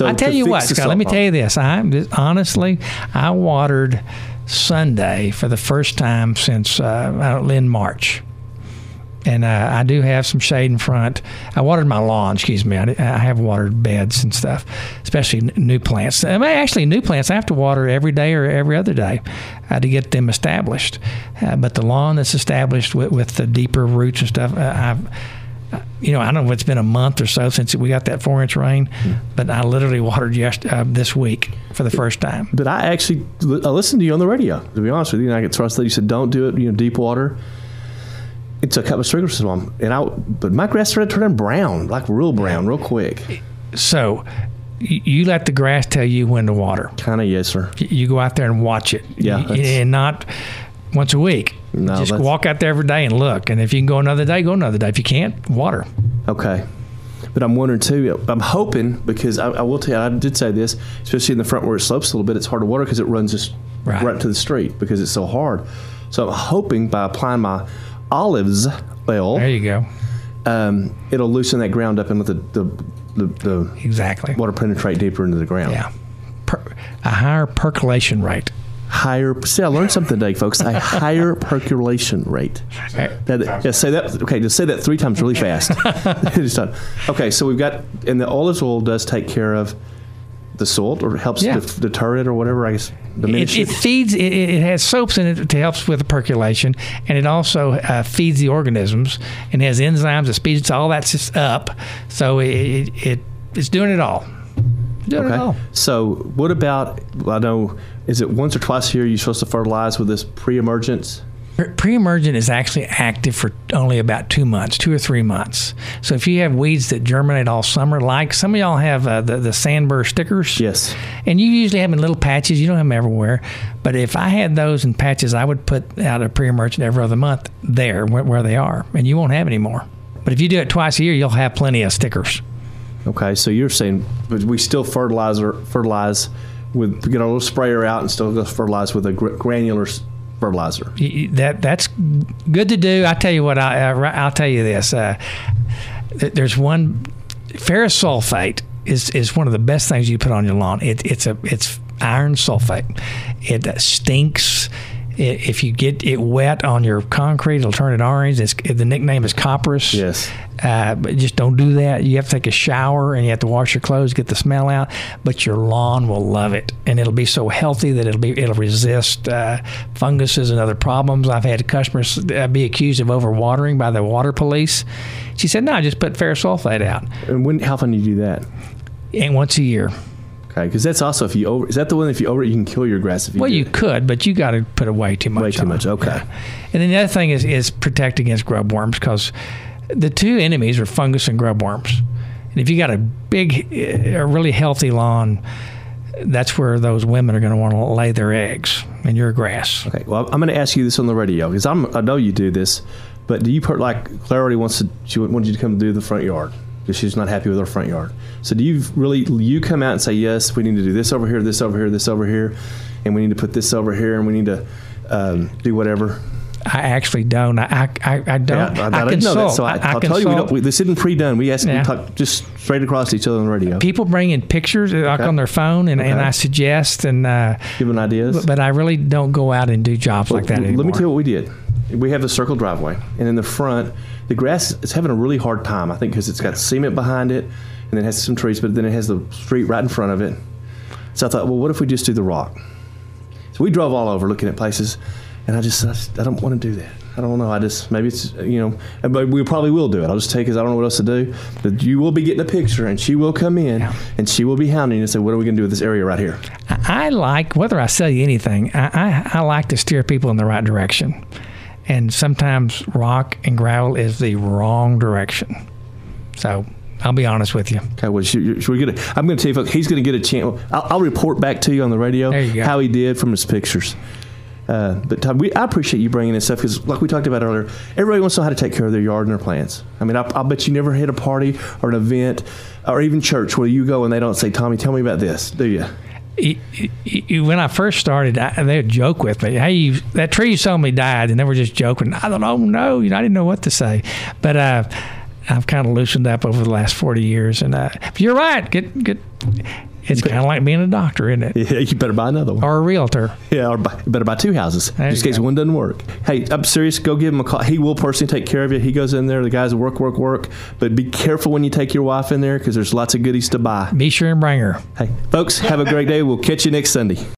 So I tell you what, Scott, let me tell you this. Honestly, I watered Sunday for the first time since in March. And I do have some shade in front. I watered my lawn, excuse me. I have watered beds and stuff, especially new plants. I mean, actually, new plants I have to water every day or every other day to get them established. But the lawn that's established with the deeper roots and stuff, I don't know if it's been a month or so since we got that 4-inch rain, but I literally watered this week for the first time. But I listened to you on the radio, to be honest with you, and I get trusted. You said, don't do it, deep water. It's a couple of sprinkler system, but my grass started turning brown, like real brown, real quick. So you let the grass tell you when to water. Kind of, yes, sir. You go out there and watch it. Yeah. And not once a week. No, just walk out there every day and look. And if you can go another day, go another day. If you can't, water. Okay. But I'm wondering, too, I'm hoping, because I will tell you, I did say this, especially in the front where it slopes a little bit, it's hard to water because it runs just right to the street because it's so hard. So I'm hoping by applying my olives oil. There you go. It'll loosen that ground up and let the exactly water penetrate deeper into the ground. Yeah. A higher percolation rate. See, I learned something today, folks. A higher percolation rate. Say that. Okay, just say that 3 times really fast. Okay, so we've got, and the olive oil does take care of the salt, or helps deter it, or whatever. I guess diminish it. It feeds. It has soaps in it to help with the percolation, and it also feeds the organisms, and has enzymes that speeds all that up. So it's doing it all. Doing it all. So what about? I know. Is it once or twice a year you're supposed to fertilize with this pre-emergence? Pre-emergent is actually active for only about 2 months, 2 or 3 months. So if you have weeds that germinate all summer, like some of y'all have the sandburr stickers. Yes. And you usually have them in little patches. You don't have them everywhere. But if I had those in patches, I would put out a pre-emergent every other month there where they are, and you won't have any more. But if you do it twice a year, you'll have plenty of stickers. Okay, so you're saying we still fertilize with, get our little sprayer out and still go fertilize with a granular fertilizer. That's good to do. I tell you what, I'll tell you this. There's one, ferrous sulfate is one of the best things you put on your lawn. It's iron sulfate. It stinks. If you get it wet on your concrete, it'll turn it orange. The nickname is copperas. Yes. But just don't do that. You have to take a shower and you have to wash your clothes, get the smell out. But your lawn will love it, and it'll be so healthy that it'll resist funguses and other problems. I've had customers be accused of overwatering by the water police. She said, "No, just put ferrous sulfate out." And how often do you do that? And once a year. Okay, because that's also is that the one if you over it, you can kill your grass if you you could, but you got to put it way too much. Way too much, okay. Yeah. And then the other thing is protect against grub worms, because the two enemies are fungus and grub worms. And if you got a really healthy lawn, that's where those women are going to want to lay their eggs in your grass. Okay, well, I'm going to ask you this on the radio, because I know you do this, but do you Claire already she wanted you to come do the front yard, because she's not happy with her front yard. So do you come out and say, yes, we need to do this over here, this over here, this over here, and we need to put this over here, and we need to do whatever? I actually don't. I don't. Yeah, I didn't know that, so I'll tell you, this isn't pre-done. We talk just straight across to each other on the radio. People bring in pictures on their phone, and I suggest and give them ideas. But I really don't go out and do jobs like that anymore. Let me tell you what we did. We have the circle driveway, and in the front, the grass is having a really hard time, I think, because it's got cement behind it, and it has some trees, but then it has the street right in front of it. So I thought, well, what if we just do the rock? So we drove all over looking at places, and I don't want to do that. I don't know. Maybe it's, but we probably will do it. I'll just take it because I don't know what else to do. But you will be getting a picture, and she will come in, and she will be hounding you and say, what are we going to do with this area right here? I like, whether I sell you anything, I like to steer people in the right direction. And sometimes rock and gravel is the wrong direction. So I'll be honest with you. Okay, well, I'm going to tell you, folks, he's going to get a chance. I'll report back to you on the radio how he did from his pictures. But Todd, I appreciate you bringing this stuff, because like we talked about earlier, everybody wants to know how to take care of their yard and their plants. I mean, I'll bet you never hit a party or an event or even church where you go and they don't say, Tommy, tell me about this, do you? When I first started, they would joke with me. Hey, that tree you sold me died, and they were just joking. I don't know. I didn't know what to say. But I've kind of loosened up over the last 40 years. And you're right. It's kind of like being a doctor, isn't it? Yeah, you better buy another one. Or a realtor. Yeah, or you better buy 2 houses, There just in you case go. one doesn't work. Hey, I'm serious. Go give him a call. He will personally take care of you. He goes in there. The guys will work. But be careful when you take your wife in there because there's lots of goodies to buy. Be sure and bring her. Hey, folks, have a great day. We'll catch you next Sunday.